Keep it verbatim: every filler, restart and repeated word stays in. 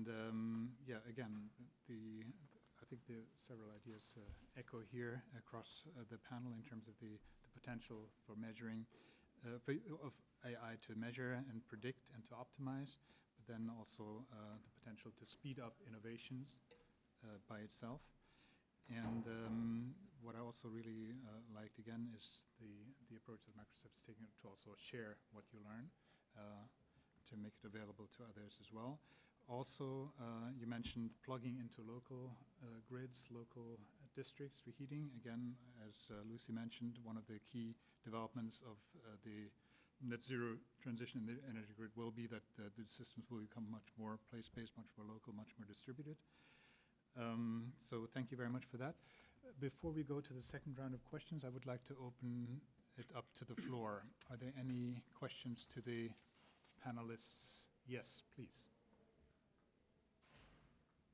And um, yeah, again, the I think the several ideas uh, echo here across uh, the panel in terms of the, the potential for measuring, uh, for, of A I to measure and predict and to optimize, but then also uh, the potential to speed up innovations uh, by itself. And um, what I also really uh, liked again is the, the approach that Microsoft is taking to also share what you learn, uh, to make it available to others as well. Also, uh, you mentioned plugging into local uh, grids, local uh, districts for heating. Again, as uh, Lucy mentioned, one of the key developments of uh, the net zero transition in the energy grid will be that uh, the systems will become much more place-based, much more local, much more distributed. Um, so thank you very much for that. Before we go to the second round of questions, I would like to open it up to the floor. Are there any questions to the panelists? Yes, please.